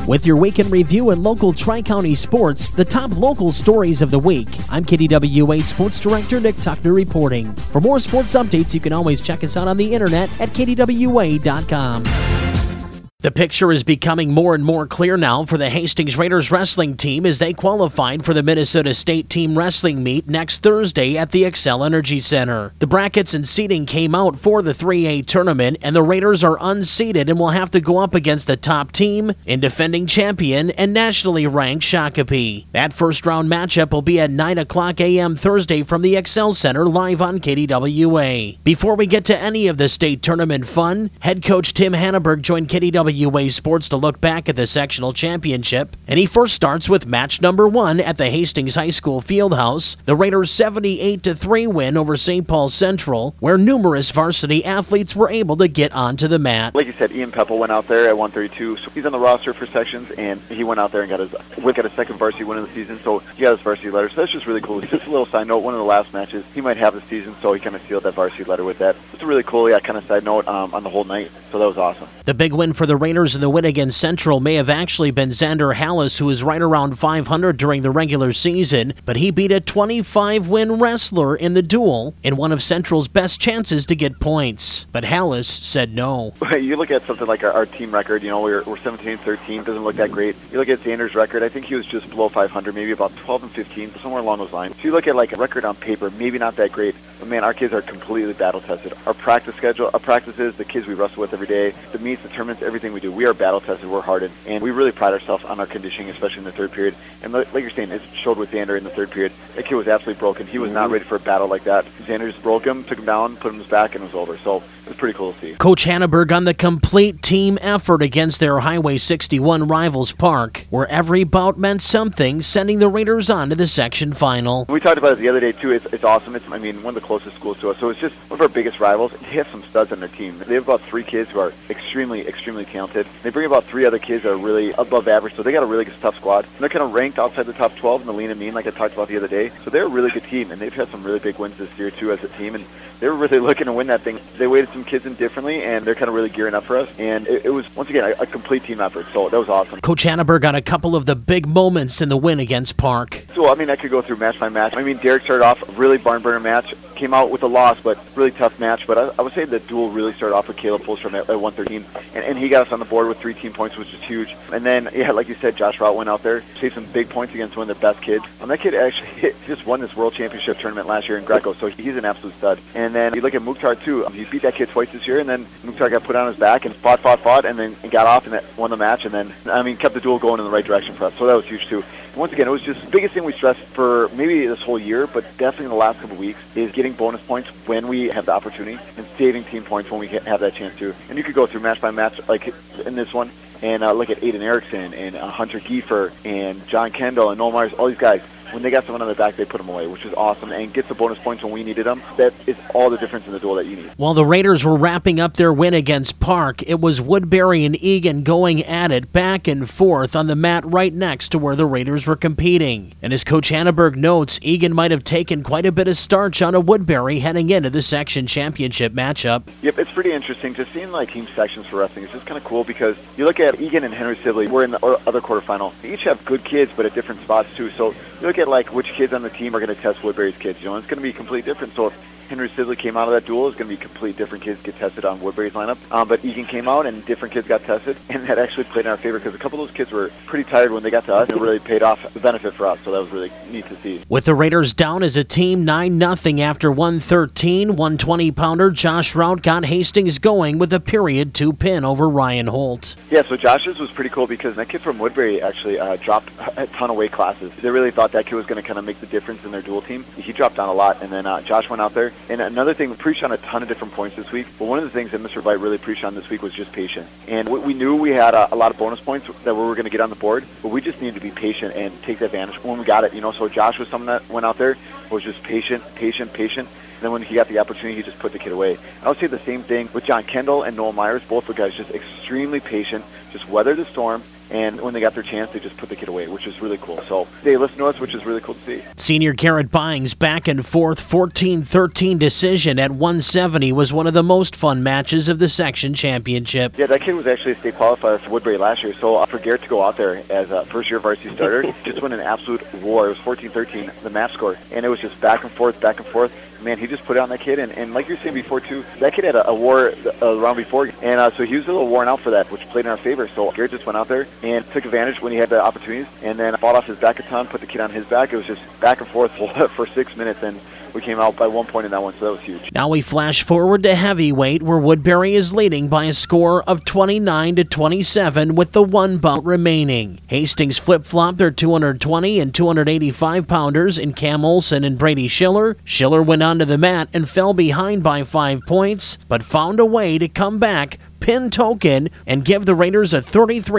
With your weekend review and local Tri-County sports, the top local stories of the week. I'm KDWA Sports Director Nick Tuckner reporting. For more sports updates, you can always check us out on the internet at KDWA.com. The picture is becoming more and more clear now for the Hastings Raiders wrestling team as they qualified for the Minnesota State Team Wrestling Meet next Thursday at the Xcel Energy Center. The brackets and seeding came out for the 3A tournament, and the Raiders are unseeded and will have to go up against the top team in defending champion and nationally ranked Shakopee. That first-round matchup will be at 9 o'clock a.m. Thursday from the Xcel Center live on KDWA. Before we get to any of the state tournament fun, head coach Tim Hanneberg joined KDWA Sports to look back at the sectional championship, and he first starts with match number 1 at the Hastings High School Fieldhouse, the Raiders' 78-3 win over St. Paul Central, where numerous varsity athletes were able to get onto the mat. Like you said, Ian Peppel went out there at 132, so he's on the roster for sections, and he went out there and got a second varsity win of the season, so he got his varsity letter, so that's just really cool. Just a little side note, one of the last matches he might have this season, so he kind of sealed that varsity letter with that. It's a really cool, kind of side note on the whole night, so that was awesome. The big win for the Raiders in the win against Central may have actually been Xander Hallis, who was right around 500 during the regular season, but he beat a 25-win wrestler in the duel in one of Central's best chances to get points. But Hallis said no. You look at something like our team record, we're 17-13, doesn't look that great. You look at Xander's record, I think he was just below 500, maybe about 12-15, somewhere along those lines. So you look at a record on paper, maybe not that great, but man, our kids are completely battle-tested. Our practice schedule, our practices, the kids we wrestle with every day, the meets, the tournaments, everything we do, we are battle-tested, we're hardened, and we really pride ourselves on our conditioning, especially in the third period. And like you're saying, it showed with Xander in the third period. That kid was absolutely broken. He was not ready for a battle like that. Xander just broke him, took him down, put him in his back, and it was over. So it was pretty cool to see. Coach Hanneberg on the complete team effort against their Highway 61 rivals Park, where every bout meant something, sending the Raiders on to the section final. We talked about it the other day, too. It's awesome. It's, one of the closest schools to us. So it's just one of our biggest rivals. They have some studs on their team. They have about 3 kids who are extremely, extremely talented. They bring about 3 other kids that are really above average, so they got a really good, tough squad. And they're kind of ranked outside the top 12 in the lean and mean, like I talked about the other day. So they're a really good team, and they've had some really big wins this year, too, as a team. And they were really looking to win that thing. They weighted some kids in differently, and they're kind of really gearing up for us. And it was, once again, a complete team effort, so that was awesome. Coach Hanneberg got a couple of the big moments in the win against Park. So, I could go through match by match. Derek started off a really barn burner match, came out with a loss, but really tough match. But I would say the duel really started off with Caleb Pulstrom at 113, and he got us on the board with 3 team points, which is huge. And then, like you said, Josh Rout went out there, saved some big points against one of their best kids. That kid actually just won this World Championship tournament last year in Greco, so he's an absolute stud. And then you look at Mukhtar, too. He beat that kid twice this year, and then Mukhtar got put on his back and fought, and then got off and won the match, and then, kept the duel going in the right direction for us. So that was huge, too. Once again, it was just the biggest thing we stressed for maybe this whole year, but definitely in the last couple of weeks, is getting bonus points when we have the opportunity and saving team points when we have that chance to. And you could go through match by match, like in this one, and look at Aiden Erickson and Hunter Giefer and John Kendall and Noel Myers, all these guys. When they got someone on their back, they put them away, which was awesome, and gets the bonus points when we needed them. That is all the difference in the duel that you need. While the Raiders were wrapping up their win against Park, it was Woodbury and Egan going at it back and forth on the mat right next to where the Raiders were competing. And as Coach Hanneberg notes, Egan might have taken quite a bit of starch on a Woodbury heading into the section championship matchup. Yep, it's pretty interesting. Just seeing team sections for wrestling is just kind of cool because you look at Egan and Henry Sibley, we're in the other quarterfinal. They each have good kids, but at different spots too. So you look at which kids on the team are going to test Woodbury's kids. It's going to be completely different. So if Henry Sibley came out of that duel, it's going to be completely different kids get tested on Woodbury's lineup. But Egan came out and different kids got tested, and that actually played in our favor because a couple of those kids were pretty tired when they got to us, and it really paid off the benefit for us. So that was really neat to see. With the Raiders down as a team 9-0 after 113, 120-pounder Josh Rout got Hastings going with a period 2 pin over Ryan Holt. Yeah, so Josh's was pretty cool because that kid from Woodbury actually dropped a ton of weight classes. They really thought that kid was going to kind of make the difference in their dual team. He dropped down a lot, and then Josh went out there. And another thing, we preached on a ton of different points this week, but one of the things that Mr. Veit really preached on this week was just patience. And we knew we had a lot of bonus points that we were going to get on the board, but we just needed to be patient and take advantage when we got it. So Josh was someone that went out there, was just patient. And then when he got the opportunity, he just put the kid away. I would say the same thing with John Kendall and Noel Myers, both the guys just extremely patient, just weathered the storm, and when they got their chance, they just put the kid away, which is really cool. So they listened to us, which is really cool to see. Senior Garrett Bying's back and forth 14-13 decision at 170 was one of the most fun matches of the section championship. Yeah, that kid was actually a state qualifier for Woodbury last year, so for Garrett to go out there as a first-year varsity starter, just went an absolute war. It was 14-13, the match score, and it was just back and forth, back and forth. Man, he just put it on that kid, and like you were saying before, too, that kid had a war round before, and so he was a little worn out for that, which played in our favor. So Garrett just went out there and took advantage when he had the opportunities, and then fought off his back a ton, put the kid on his back. It was just back and forth for 6 minutes, and we came out by 1 point in that one, so that was huge. Now we flash forward to heavyweight, where Woodbury is leading by a score of 29-27 with the 1 bout remaining. Hastings flip-flopped their 220 and 285 pounders in Cam Olson and Brady Schiller. Schiller went onto the mat and fell behind by 5 points, but found a way to come back, pin Token, and give the Raiders a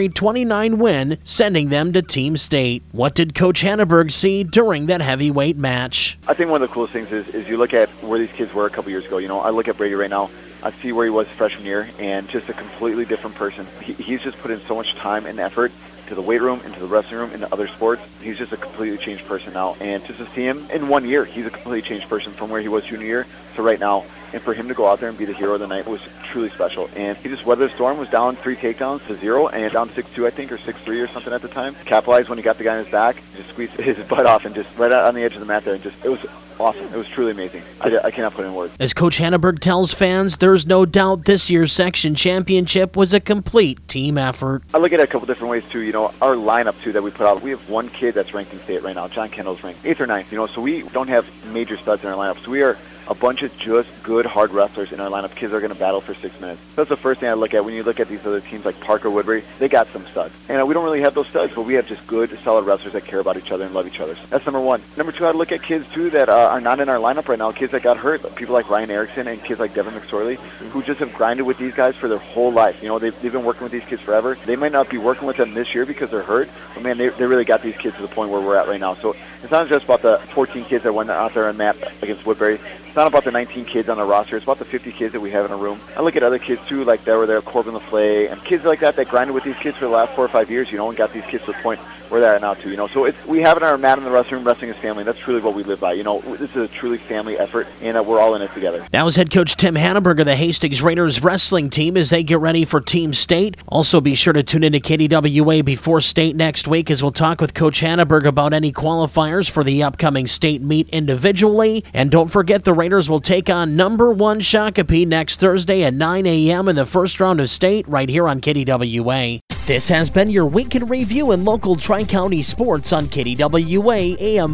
33-29 win, sending them to Team State. What did Coach Hanneberg see during that heavyweight match? I think one of the coolest things is you look at where these kids were a couple years ago. You know, I look at Brady right now. I see where he was freshman year, and just a completely different person. He's just put in so much time and effort to the weight room, into the wrestling room, into other sports. He's just a completely changed person now. And just to see him in 1 year, he's a completely changed person from where he was junior year to right now. And for him to go out there and be the hero of the night was truly special. And he just weathered the storm, was down 3 takedowns to 0, and down 6-2, I think, or 6-3 or something at the time. Capitalized when he got the guy on his back, just squeezed his butt off, and just right out on the edge of the mat there. And just, it was awesome. It was truly amazing. I cannot put it in words. As Coach Hanneberg tells fans, there's no doubt this year's section championship was a complete team effort. I look at it a couple different ways, too. You know, our lineup, too, that we put out, we have 1 kid that's ranked in state right now. John Kendall's ranked 8th or 9th, you know, so we don't have major studs in our lineup. So we are a bunch of just good, hard wrestlers in our lineup. Kids are going to battle for 6 minutes. That's the first thing I look at when you look at these other teams like Parker, Woodbury. They got some studs. And we don't really have those studs, but we have just good, solid wrestlers that care about each other and love each other. That's number 1. Number 2, I look at kids, too, that are not in our lineup right now, kids that got hurt. People like Ryan Erickson and kids like Devin McSorley, who just have grinded with these guys for their whole life. You know, they've been working with these kids forever. They might not be working with them this year because they're hurt, but, man, they really got these kids to the point where we're at right now. So it's not just about the 14 kids that went out there and mat against Woodbury. It's not about the 19 kids on the roster. It's about the 50 kids that we have in a room. I look at other kids, too, like that were there, Corbin LaFlay, and kids like that grinded with these kids for the last 4 or 5 years, you know, and got these kids to the point where they're at now, too. You know, so we have it in our mat in the wrestling room, wrestling as family. That's truly what we live by. You know, this is a truly family effort, and we're all in it together. That was head coach Tim Hanneberg of the Hastings Raiders wrestling team as they get ready for Team State. Also, be sure to tune into KDWA before state next week as we'll talk with Coach Hanneberg about any qualifiers for the upcoming state meet individually. And don't forget, the Raiders will take on number 1 Shakopee next Thursday at 9 a.m. in the first round of state right here on KDWA. This has been your week in review in local Tri-County sports on KDWA AM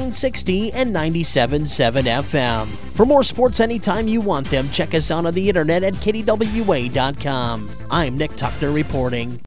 1460 and 97.7 FM. For more sports anytime you want them, check us out on the internet at KDWA.com. I'm Nick Tuckner reporting.